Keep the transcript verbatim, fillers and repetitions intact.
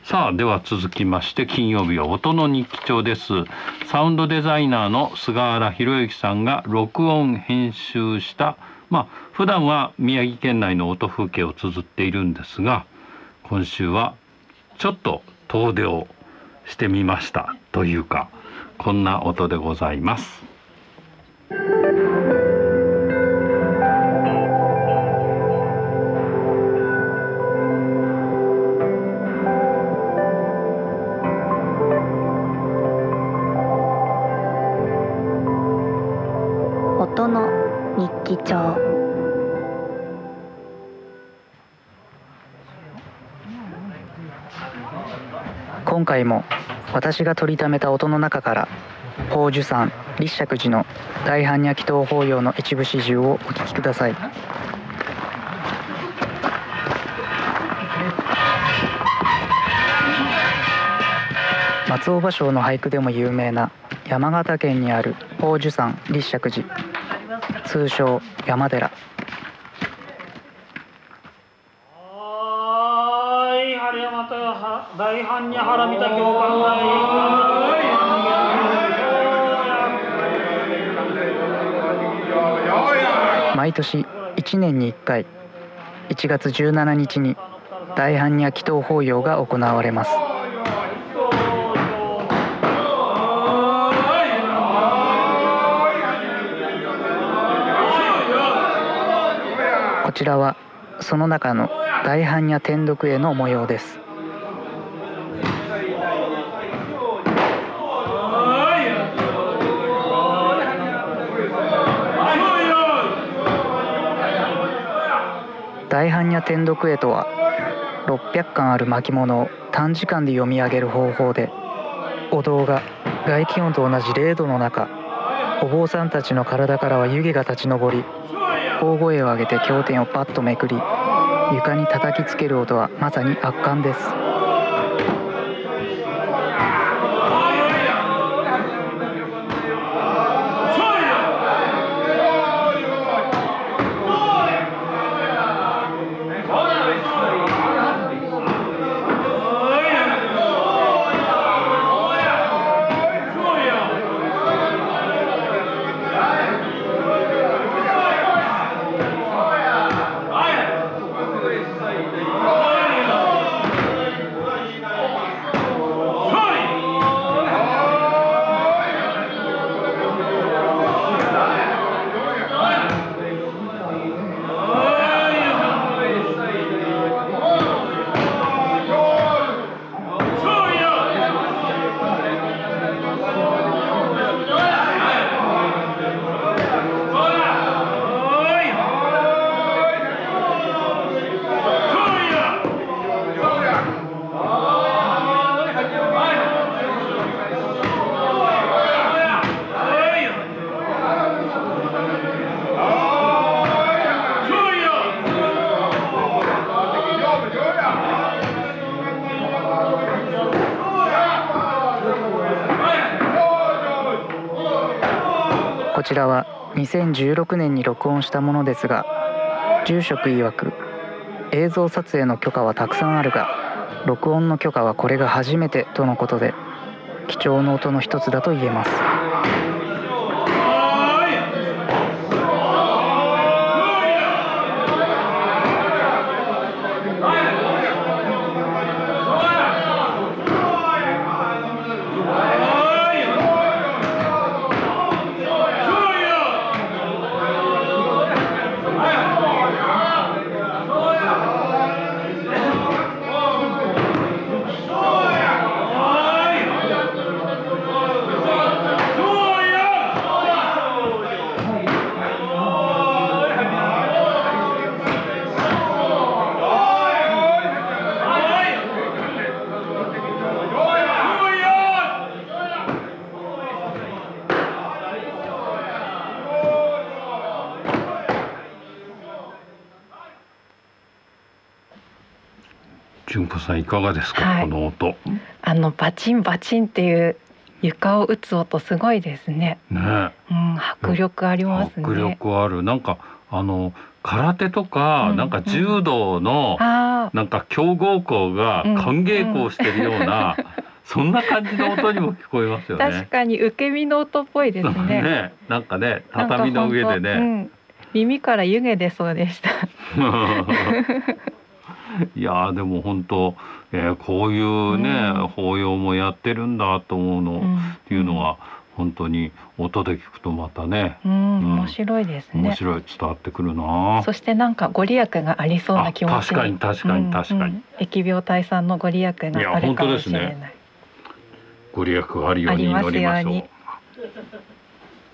さあでは続きまして金曜日は音の日記帳です。サウンドデザイナーの菅原博之さんが録音編集したまあ普段は宮城県内の音風景を綴っているんですが、今週はちょっと遠出をしてみましたというか、こんな音でございます。 音の日記帳。 今回も私が取りためた音の中から宝珠山立石寺の大般若祈祷法要の一部始終をお聞きください。松尾芭蕉の俳句でも有名な山形県にある宝珠山立石寺、通称山寺。 大般若波羅蜜多経観大毎年いちねんにいっかいいちがつじゅうしちにちに大般若祈祷法要が行われます。こちらはその中の大般若天読会の模様です。大般若天読会とはろっぴゃっかんある巻物を短時間で読み上げる方法で、お堂が外気温と同じれいどの中、お坊さんたちの体からは湯気が立ち上り、大声を上げて経典をパッとめくり、床に叩きつける音はまさに圧巻です。こちらはにせんじゅうろくねんに録音したものですが、住職曰く映像撮影の許可はたくさんあるが録音の許可はこれが初めてとのことで、貴重な音の一つだと言えます。 純子さんいかがですか、 はい、 この音。 あのバチンバチンっていう床を打つ音すごいですね。 ね、 うん、迫力ありますね。 迫力ある。なんかあの空手とか、 うんなんか柔道の、 あなんか強豪校が歓迎校をしてるような、そんな感じの音にも聞こえますよあ、 ね。 確かに受け身の音っぽいですね。 ね、なんかね、畳の上でなんか本当うね。 ん、耳から湯気出そうでした。 いやーでも本当、えーこういうね、 うん法要もやってるんだと思うの、 うんっていうのは本当に音で聞くとまたね、 うん、 うん面白いですね。 面白い、伝わってくるな。 そしてなんかご利益がありそうな気持ちに。 あ確かに確かに確かにうんうん疫病退散のご利益があるかもしれない。 ご利益があるように祈りましょう。 ありますように。